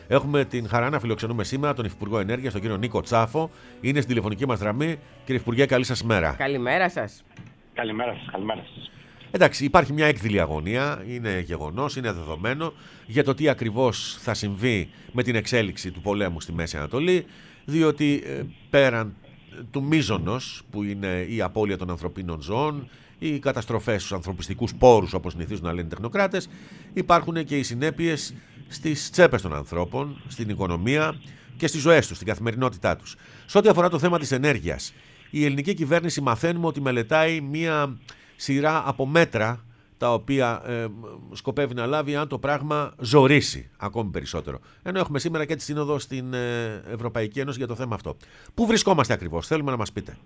Έχουμε την χαρά να φιλοξενούμε σήμερα τον Υφυπουργό Ενέργειας, τον κύριο Νίκο Τσάφο. Είναι στην τηλεφωνική μας γραμμή. Κύριε Υφυπουργέ, καλή σας μέρα. Καλημέρα σας. Καλημέρα σας, καλημέρα σας. Εντάξει, υπάρχει μια έκδηλη αγωνία, είναι γεγονός, είναι δεδομένο για το τι ακριβώς θα συμβεί με την εξέλιξη του πολέμου στη Μέση Ανατολή, διότι πέραν του μείζωνος που είναι η απώλεια των ανθρωπίνων ζώων, οι καταστροφές στους ανθρωπιστικούς πόρους, όπως συνηθίζουν να λένε οι τεχνοκράτες, υπάρχουν και οι συνέπειες στις τσέπες των ανθρώπων, στην οικονομία και στις ζωές τους, στην καθημερινότητά τους. Σε ό,τι αφορά το θέμα της ενέργειας, η ελληνική κυβέρνηση μαθαίνουμε ότι μελετάει μία σειρά από μέτρα τα οποία σκοπεύει να λάβει αν το πράγμα ζορίσει ακόμη περισσότερο. Ενώ έχουμε σήμερα και τη σύνοδο στην Ευρωπαϊκή Ένωση για το θέμα αυτό. Πού βρισκόμαστε ακριβώς, θέλουμε να μας πείτε.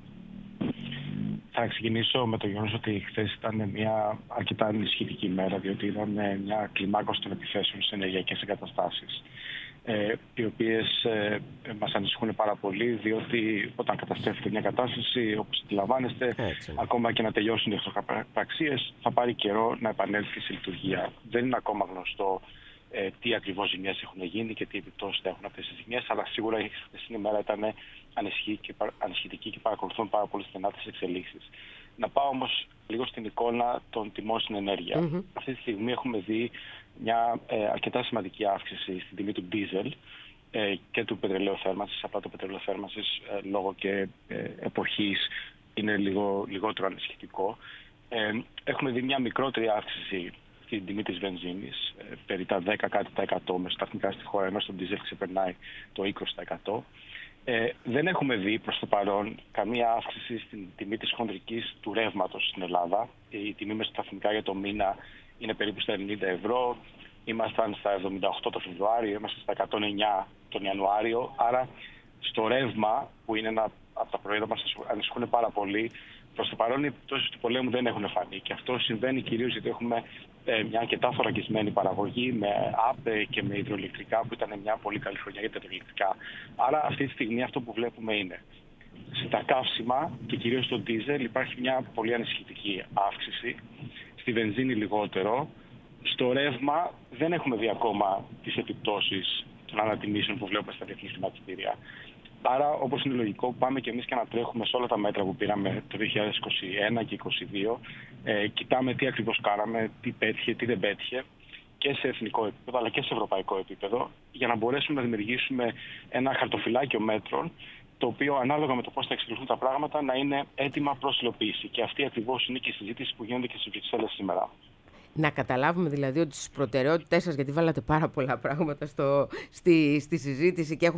Θα ξεκινήσω με το γεγονός ότι χθες ήταν μια αρκετά ενισχυτική ημέρα, διότι είδαμε μια κλιμάκωση των επιθέσεων σε ενεργειακές εγκαταστάσεις, οι οποίες μας ανησυχούν πάρα πολύ, διότι όταν καταστρέφεται μια κατάσταση, όπως αντιλαμβάνεστε, ακόμα και να τελειώσουν οι εχθροπραξίες, θα πάρει καιρό να επανέλθει σε λειτουργία. Δεν είναι ακόμα γνωστό τι ακριβώς ζημιές έχουν γίνει και τι επιπτώσεις θα έχουν αυτές τις ζημιές, αλλά σίγουρα η χθεσινή ημέρα ήταν ανησυχητική και παρακολουθούν πάρα πολύ στενά τις εξελίξεις. Να πάω όμως λίγο στην εικόνα των τιμών στην ενέργεια. Αυτή τη στιγμή έχουμε δει μια αρκετά σημαντική αύξηση στην τιμή του ντίζελ και του πετρελαίου θέρμανσης. Απλά το πετρελαίο θέρμανσης λόγω και εποχής είναι λιγότερο ανησυχητικό. Έχουμε δει μια μικρότερη αύξηση στην τιμή της βενζίνης, περί τα 10% μεσοσταθμικά στη χώρα, ενώ στο ντίζελ ξεπερνάει το 20%. Δεν έχουμε δει προς το παρόν καμία αύξηση στην τιμή της χονδρικής του ρεύματος στην Ελλάδα. Η τιμή μεσοσταθμικά για το μήνα είναι περίπου στα 90 ευρώ. Ήμασταν στα 78 το Φεβρουάριο, είμαστε στα 109 τον Ιανουάριο. Άρα στο ρεύμα, που είναι ένα από τα προϊόντα που μας ανησυχούν πάρα πολύ, προς το παρόν οι επιπτώσεις του πολέμου δεν έχουν φανεί. Και αυτό συμβαίνει κυρίως γιατί έχουμε μια αρκετά θωρακισμένη παραγωγή με ΑΠΕ και με υδροηλεκτρικά, που ήταν μια πολύ καλή χρονιά για τα υδροηλεκτρικά. Άρα αυτή τη στιγμή αυτό που βλέπουμε είναι στα καύσιμα και κυρίως στο ντίζελ υπάρχει μια πολύ ανησυχητική αύξηση, στη βενζίνη λιγότερο. Στο ρεύμα δεν έχουμε δει ακόμα τις επιπτώσεις των ανατιμήσεων που βλέπουμε στα διεθνή χρηματιστήρια. Άρα, όπως είναι λογικό, πάμε και εμείς και ανατρέχουμε σε όλα τα μέτρα που πήραμε το 2021 και 2022. Κοιτάμε τι ακριβώς κάναμε, τι πέτυχε, τι δεν πέτυχε, και σε εθνικό επίπεδο αλλά και σε ευρωπαϊκό επίπεδο, για να μπορέσουμε να δημιουργήσουμε ένα χαρτοφυλάκιο μέτρων, το οποίο ανάλογα με το πώς θα εξελιχθούν τα πράγματα να είναι έτοιμα προς υλοποίηση. Και αυτή ακριβώς είναι και η συζήτηση που γίνεται και στις Βρυξέλλες σήμερα. Να καταλάβουμε δηλαδή ότι στις προτεραιότητές σας, γιατί βάλατε πάρα πολλά πράγματα στη συζήτηση και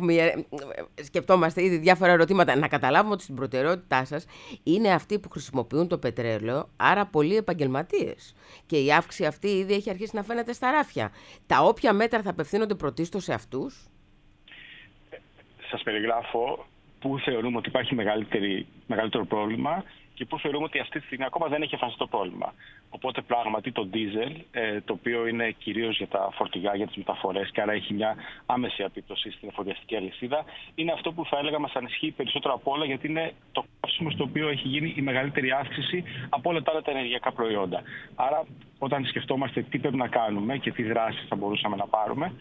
σκεπτόμαστε ήδη διάφορα ερωτήματα, να καταλάβουμε ότι στην προτεραιότητά σας είναι αυτοί που χρησιμοποιούν το πετρέλαιο, άρα πολλοί επαγγελματίες. Και η αύξηση αυτή ήδη έχει αρχίσει να φαίνεται στα ράφια. Τα όποια μέτρα θα απευθύνονται πρωτίστως σε αυτούς. Σας περιγράφω πού θεωρούμε ότι υπάρχει μεγαλύτερο πρόβλημα και πού θεωρούμε ότι αυτή τη στιγμή ακόμα δεν έχει εμφανιστεί το πρόβλημα. Οπότε πράγματι το ντίζελ, το οποίο είναι κυρίως για τα φορτηγά, για τις μεταφορές και άρα έχει μια άμεση επίπτωση στην εφοδιαστική αλυσίδα, είναι αυτό που θα έλεγα μας ανισχύει περισσότερο από όλα, γιατί είναι το καύσιμο στο οποίο έχει γίνει η μεγαλύτερη αύξηση από όλα τα άλλα τα ενεργειακά προϊόντα. Άρα όταν σκεφτόμαστε τι πρέπει να κάνουμε και τι δράσεις θα μπορούσαμε να πάρουμε,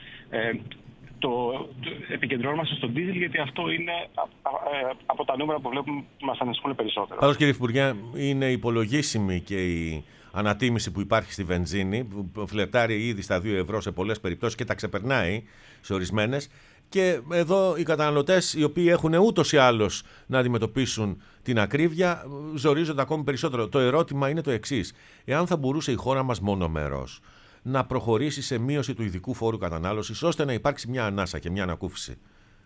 επικεντρωνόμαστε στον ντίζελ, γιατί αυτό είναι από τα νούμερα που βλέπουμε που μας ανησυχούν περισσότερο. Πάντως, κύριε Υφυπουργέ, είναι υπολογίσιμη και η ανατίμηση που υπάρχει στη βενζίνη, που φλερτάρει ήδη στα 2 ευρώ σε πολλές περιπτώσεις και τα ξεπερνάει σε ορισμένες. Και εδώ οι καταναλωτές, οι οποίοι έχουν ούτως ή άλλως να αντιμετωπίσουν την ακρίβεια, ζορίζονται ακόμη περισσότερο. Το ερώτημα είναι το εξής: εάν θα μπορούσε η χώρα μας μονομερός να προχωρήσει σε μείωση του ειδικού φόρου κατανάλωσης, ώστε να υπάρξει μια ανάσα και μια ανακούφιση.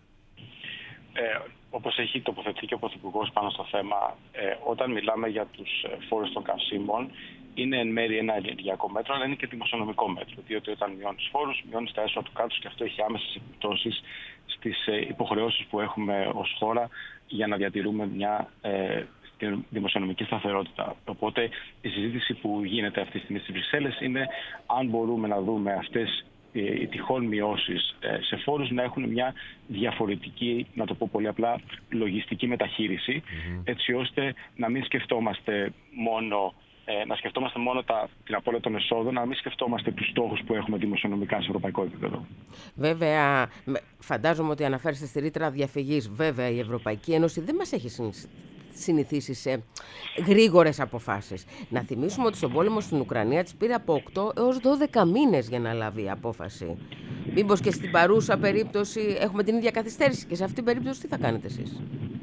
Όπως έχει τοποθετηθεί και ο Πρωθυπουργός πάνω στο θέμα, όταν μιλάμε για τους φόρους των καυσίμων, είναι εν μέρει ένα ενεργειακό μέτρο, αλλά είναι και δημοσιονομικό μέτρο. Διότι όταν μειώνεις φόρους, μειώνεις τα έσοδα του κράτους και αυτό έχει άμεσες επιπτώσεις στις υποχρεώσεις που έχουμε ως χώρα για να διατηρούμε μια δημοσιονομική σταθερότητα. Οπότε η συζήτηση που γίνεται αυτή τη στιγμή στις Βρυξέλλες είναι αν μπορούμε να δούμε αυτές οι τυχόν μειώσεις σε φόρους να έχουν μια διαφορετική, να το πω πολύ απλά, λογιστική μεταχείριση, έτσι ώστε να μην σκεφτόμαστε μόνο να σκεφτόμαστε μόνο την απώλεια των εσόδων, να μην σκεφτόμαστε τους στόχους που έχουμε δημοσιονομικά σε ευρωπαϊκό επίπεδο. Βέβαια, φαντάζομαι ότι αναφέρεστε στη ρήτρα διαφυγής. Βέβαια, η Ευρωπαϊκή Ένωση δεν μας έχει συνηθίσει σε γρήγορες αποφάσεις. Να θυμίσουμε ότι στον πόλεμο στην Ουκρανία της πήρε από 8 έως 12 μήνες για να λάβει η απόφαση. Μήπως και στην παρούσα περίπτωση έχουμε την ίδια καθυστέρηση και σε αυτήν την περίπτωση τι θα κάνετε εσείς?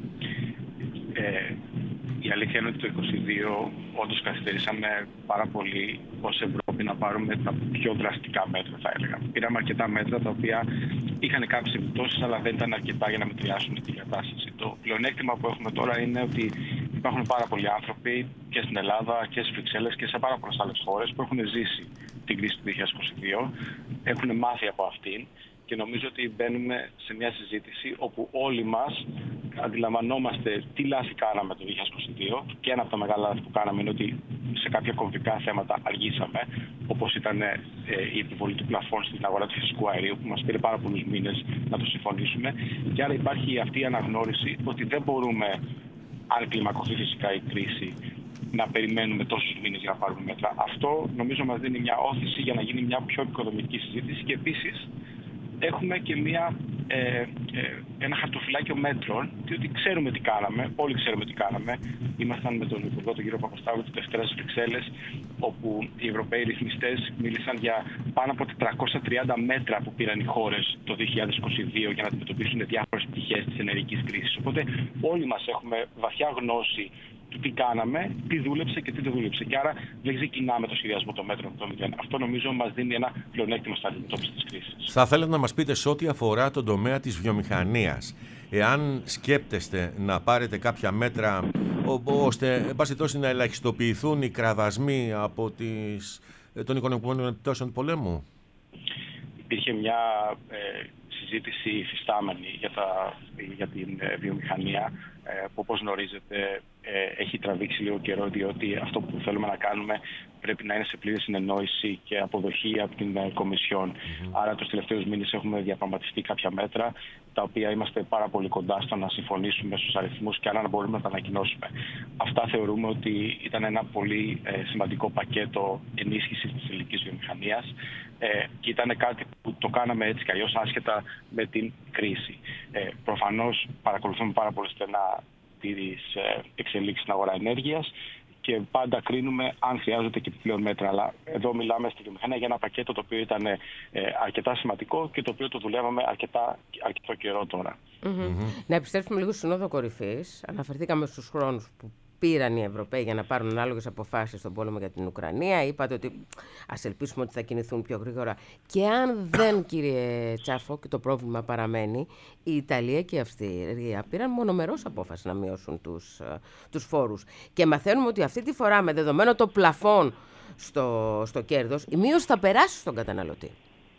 Η αλήθεια είναι ότι το 2022 όντως καθυστερήσαμε πάρα πολύ ως Ευρώπη να πάρουμε τα πιο δραστικά μέτρα, θα έλεγα. Πήραμε αρκετά μέτρα τα οποία είχαν κάποιες επιπτώσεις, αλλά δεν ήταν αρκετά για να μετριάσουν την κατάσταση. Το πλεονέκτημα που έχουμε τώρα είναι ότι υπάρχουν πάρα πολλοί άνθρωποι και στην Ελλάδα και στις Βρυξέλλες και σε πάρα πολλές άλλες χώρες που έχουν ζήσει την κρίση του 2022, έχουν μάθει από αυτήν. Και νομίζω ότι μπαίνουμε σε μια συζήτηση όπου όλοι μας αντιλαμβανόμαστε τι λάθη κάναμε το 2022 και ένα από τα μεγάλα λάθη που κάναμε είναι ότι σε κάποια κομβικά θέματα αργήσαμε, όπως ήταν η επιβολή του πλαφών στην αγορά του φυσικού αερίου που μας πήρε πάρα πολλούς μήνες να το συμφωνήσουμε, και άρα υπάρχει αυτή η αναγνώριση ότι δεν μπορούμε, αν κλιμακωθεί φυσικά η κρίση, να περιμένουμε τόσους μήνες για να πάρουμε μέτρα. Αυτό νομίζω μας δίνει μια όθηση για να γίνει μια πιο επικοδομητική συζήτηση και επίσης έχουμε και ένα χαρτοφυλάκιο μέτρων, διότι ξέρουμε τι κάναμε, όλοι ξέρουμε τι κάναμε. Ήμασταν με τον Υπουργό, τον κύριο Παπασταύρου, τη Δευτέρα στις Βρυξέλλες, όπου οι Ευρωπαίοι ρυθμιστές μίλησαν για πάνω από 430 μέτρα που πήραν οι χώρες το 2022 για να αντιμετωπίσουν διάφορες πτυχές της ενεργειακής κρίσης. Οπότε όλοι μας έχουμε βαθιά γνώση του τι κάναμε, τι δούλεψε και τι δεν δούλεψε. Και άρα δεν ξεκινάμε το σχεδιασμό των μέτρων από το μηδέν. Αυτό νομίζω μας δίνει ένα πλεονέκτημα στην αντιμετώπιση της κρίσης. Θα θέλετε να μας πείτε σε ό,τι αφορά τον τομέα της βιομηχανίας, εάν σκέπτεστε να πάρετε κάποια μέτρα ώστε εν πάση περιπτώσει να ελαχιστοποιηθούν οι κραδασμοί από των οικονομικών επιπτώσεων του πολέμου. Υπήρχε μια συζήτηση υφιστάμενη για την βιομηχανία που, όπως γνωρίζετε, έχει τραβήξει λίγο καιρό, διότι αυτό που θέλουμε να κάνουμε πρέπει να είναι σε πλήρη συνεννόηση και αποδοχή από την Κομισιόν. Άρα τους τελευταίους μήνες έχουμε διαπραγματευτεί κάποια μέτρα, τα οποία είμαστε πάρα πολύ κοντά στο να συμφωνήσουμε στους αριθμούς και άρα να μπορούμε να τα ανακοινώσουμε. Αυτά θεωρούμε ότι ήταν ένα πολύ σημαντικό πακέτο ενίσχυσης της ελληνικής βιομηχανίας και ήταν κάτι που το κάναμε έτσι κι αλλιώς άσχετα με την κρίση. Προφανώς παρακολουθούμε πάρα πολύ στενά τις εξελίξεις στην αγορά ενέργειας και πάντα κρίνουμε αν χρειάζονται και επιπλέον μέτρα. Αλλά εδώ μιλάμε στη βιομηχανία για ένα πακέτο το οποίο ήταν αρκετά σημαντικό και το οποίο το δουλεύαμε αρκετό καιρό τώρα. Να επιστρέψουμε λίγο στη Σύνοδο Κορυφής. Αναφερθήκαμε στους χρόνους που πήραν οι Ευρωπαίοι για να πάρουν ανάλογες αποφάσεις στον πόλεμο για την Ουκρανία. Είπατε ότι ας ελπίσουμε ότι θα κινηθούν πιο γρήγορα. Και αν δεν, κύριε Τσάφο, και το πρόβλημα παραμένει, η Ιταλία και η Αυστρία πήραν μονομερώς απόφαση να μειώσουν τους φόρους. Και μαθαίνουμε ότι αυτή τη φορά, με δεδομένο το πλαφόν στο κέρδος, η μείωση θα περάσει στον καταναλωτή.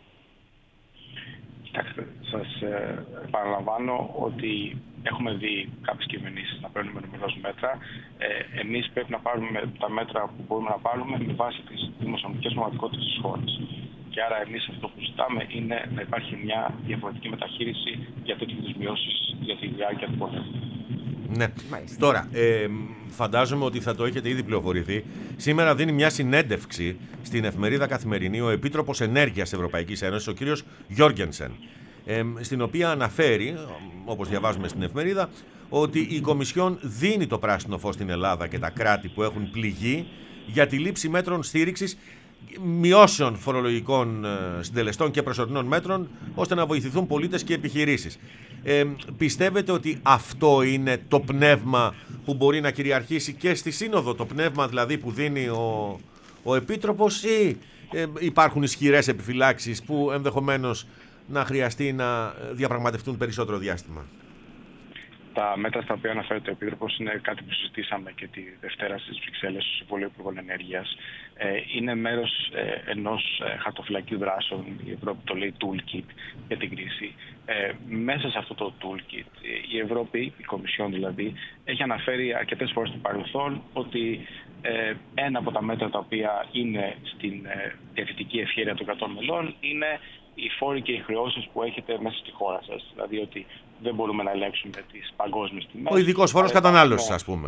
Κοιτάξτε, σας παραλαμβάνω ότι έχουμε δει κάποιες κυβερνήσεις να παίρνουν μονομερώς μέτρα. Εμείς πρέπει να πάρουμε τα μέτρα που μπορούμε να πάρουμε με βάση τις δημοσιονομικές πραγματικότητες της χώρας. Και άρα εμείς αυτό που ζητάμε είναι να υπάρχει μια διαφορετική μεταχείριση για τέτοιου είδους μειώσεις για τη διάρκεια του πολέμου. Ναι. Τώρα, φαντάζομαι ότι θα το έχετε ήδη πληροφορηθεί. Σήμερα δίνει μια συνέντευξη στην εφημερίδα Καθημερινή ο Επίτροπος Ενέργειας Ευρωπαϊκής Ένωσης, ο κύριος Γιώργενσεν, στην οποία αναφέρει, όπως διαβάζουμε στην εφημερίδα, ότι η Κομισιόν δίνει το πράσινο φως στην Ελλάδα και τα κράτη που έχουν πληγεί για τη λήψη μέτρων στήριξης, μειώσεων φορολογικών συντελεστών και προσωρινών μέτρων, ώστε να βοηθηθούν πολίτες και επιχειρήσεις. Πιστεύετε ότι αυτό είναι το πνεύμα που μπορεί να κυριαρχήσει και στη Σύνοδο, το πνεύμα δηλαδή που δίνει ο Επίτροπος, ή υπάρχουν ισχυρές επιφυλάξεις που ενδεχομένως να χρειαστεί να διαπραγματευτούν περισσότερο διάστημα? Τα μέτρα στα οποία αναφέρεται ο Επίτροπος είναι κάτι που συζητήσαμε και τη Δευτέρα στις Βρυξέλλες στο Συμβούλιο Υπουργών Ενέργειας. Είναι μέρος ενός χαρτοφυλακίου δράσεων, η Ευρώπη το λέει toolkit για την κρίση. Μέσα σε αυτό το toolkit η Ευρώπη, η Κομισιόν δηλαδή, έχει αναφέρει αρκετές φορές στο παρελθόν ότι ένα από τα μέτρα τα οποία είναι στην διαθετική ευχέρεια των κρατών μελών είναι οι φόροι και οι χρεώσεις που έχετε μέσα στη χώρα σας. Δηλαδή ότι δεν μπορούμε να ελέγξουμε τις παγκόσμιες τιμές. Ο ειδικός φόρος κατανάλωσης, ας πούμε.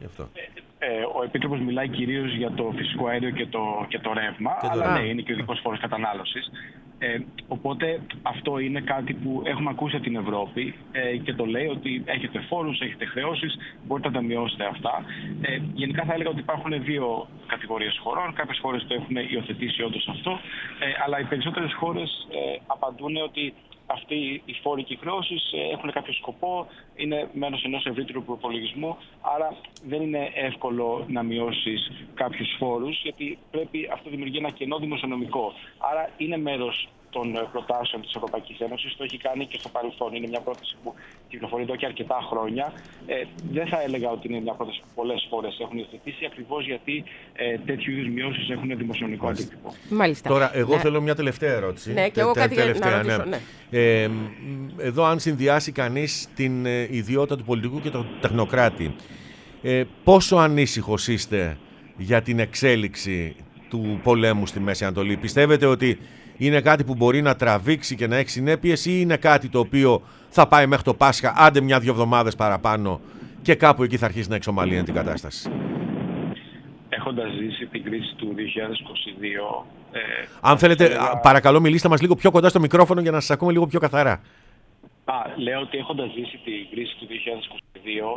Ο Επίτροπος μιλάει κυρίως για το φυσικό αέριο και το ρεύμα, αλλά ναι, είναι και ο ειδικός φόρος κατανάλωσης. Οπότε αυτό είναι κάτι που έχουμε ακούσει από την Ευρώπη και το λέει ότι έχετε φόρους, έχετε χρεώσεις, μπορείτε να τα μειώσετε αυτά. Γενικά θα έλεγα ότι υπάρχουν δύο κατηγορίες χωρών. Κάποιες χώρες το έχουν υιοθετήσει όντως αυτό, αλλά οι περισσότερες χώρες απαντούν ότι αυτοί οι φόροι και οι χρεώσεις έχουν κάποιο σκοπό, είναι μέρος ενός ευρύτερου προπολογισμού, άρα δεν είναι εύκολο να μειώσεις κάποιους φόρους, γιατί αυτό δημιουργεί ένα κενό δημοσιονομικό. Άρα είναι μέρος των προτάσεων της Ευρωπαϊκής Ένωσης, το έχει κάνει και στο παρελθόν. Είναι μια πρόταση που κυκλοφορεί εδώ και αρκετά χρόνια. Δεν θα έλεγα ότι είναι μια πρόταση που πολλές φορές έχουν υιοθετήσει, ακριβώς γιατί τέτοιου είδους μειώσεις έχουν δημοσιονομικό αντίκτυπο. Μάλιστα. Τώρα, εγώ θέλω μια τελευταία ερώτηση. Ναι, και εγώ κάτι να ρωτήσω. Ναι. Εδώ, αν συνδυάσει κανείς την ιδιότητα του πολιτικού και του τεχνοκράτη, πόσο ανήσυχος είστε για την εξέλιξη του πολέμου στη Μέση Ανατολή? Πιστεύετε ότι είναι κάτι που μπορεί να τραβήξει και να έχει συνέπειες, ή είναι κάτι το οποίο θα πάει μέχρι το Πάσχα, άντε μια-δυο εβδομάδες παραπάνω, και κάπου εκεί θα αρχίσει να εξομαλύνει την κατάσταση? Έχοντας ζήσει την κρίση του 2022... Αν θέλετε, παρακαλώ μιλήστε μας λίγο πιο κοντά στο μικρόφωνο για να σας ακούμε λίγο πιο καθαρά. Λέω ότι έχοντας ζήσει την κρίση του 2022,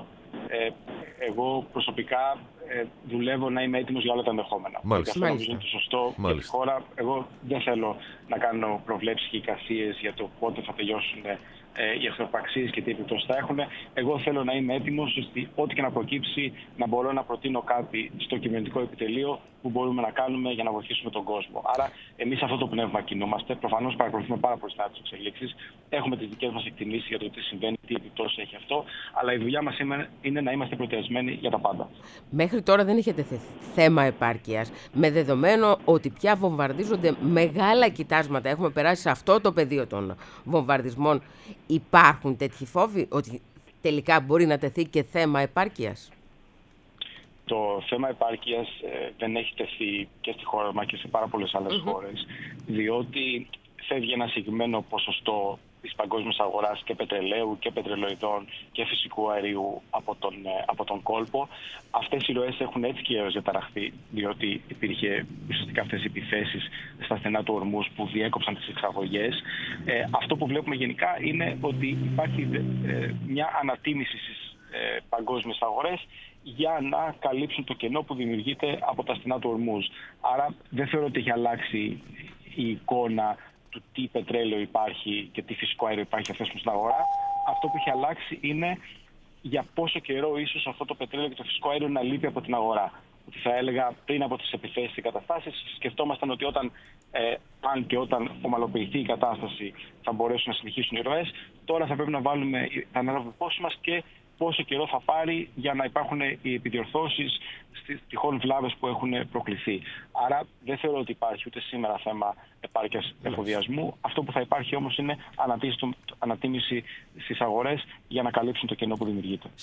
εγώ προσωπικά δουλεύω να είμαι έτοιμος για όλα τα ενδεχόμενα. Μάλιστα. Αυτό νομίζω είναι το σωστό για τη χώρα. Εγώ δεν θέλω να κάνω προβλέψεις και εικασίες για το πότε θα τελειώσουν οι εχθροπραξίες και τι επιπτώσεις θα έχουν. Εγώ θέλω να είμαι έτοιμος ώστε ό,τι και να προκύψει να μπορώ να προτείνω κάτι στο κυβερνητικό επιτελείο που μπορούμε να κάνουμε για να βοηθήσουμε τον κόσμο. Άρα, εμείς αυτό το πνεύμα κινούμαστε. Προφανώς παρακολουθούμε πάρα πολύ στενά τις εξελίξεις. Έχουμε τις δικές μας εκτιμήσεις για το τι συμβαίνει, τι επιπτώσεις έχει αυτό. Αλλά η δουλειά μας είναι να είμαστε προετοιμασμένοι για τα πάντα. Μέχρι τώρα δεν είχε τεθεί θέμα επάρκειας. Με δεδομένο ότι πια βομβαρδίζονται μεγάλα κοιτάσματα, έχουμε περάσει σε αυτό το πεδίο των βομβαρδισμών. Υπάρχουν τέτοιοι φόβοι ότι τελικά μπορεί να τεθεί και θέμα επάρκειας? Το θέμα επάρκειας δεν έχει τεθεί και στη χώρα μας και σε πάρα πολλές άλλες χώρες, διότι φεύγει ένα συγκεκριμένο ποσοστό της παγκόσμιας αγοράς και πετρελαίου και πετρελοειδών και φυσικού αερίου από τον κόλπο. Αυτές οι ροές έχουν έτσι και έως διαταραχθεί, διότι υπήρχε ουσιαστικά αυτές οι επιθέσεις στα στενά του Ορμούς που διέκοψαν τις εξαγωγές. Αυτό που βλέπουμε γενικά είναι ότι υπάρχει μια ανατίμηση στις παγκόσμιες αγορές για να καλύψουν το κενό που δημιουργείται από τα στενά του Ορμούς. Άρα δεν θεωρώ ότι έχει αλλάξει η εικόνα του τι πετρέλαιο υπάρχει και τι φυσικό αέριο υπάρχει αυτές στην αγορά. Αυτό που έχει αλλάξει είναι για πόσο καιρό ίσως αυτό το πετρέλαιο και το φυσικό αέριο να λείπει από την αγορά. Ότι θα έλεγα πριν από τις επιθέσεις και καταστάσεις σκεφτόμασταν ότι αν και όταν ομαλοποιηθεί η κατάσταση θα μπορέσουν να συνεχίσουν οι ροές. Τώρα θα πρέπει να βάλουμε τα ανάλογα πόσο μας και πόσο καιρό θα πάρει για να υπάρχουν οι επιδιορθώσεις στις τυχόν βλάβες που έχουν προκληθεί. Άρα δεν θεωρώ ότι υπάρχει ούτε σήμερα θέμα επάρκειας εφοδιασμού. Αυτό που θα υπάρχει όμως είναι ανατίμηση στις αγορές για να καλύψουν το κενό που δημιουργείται.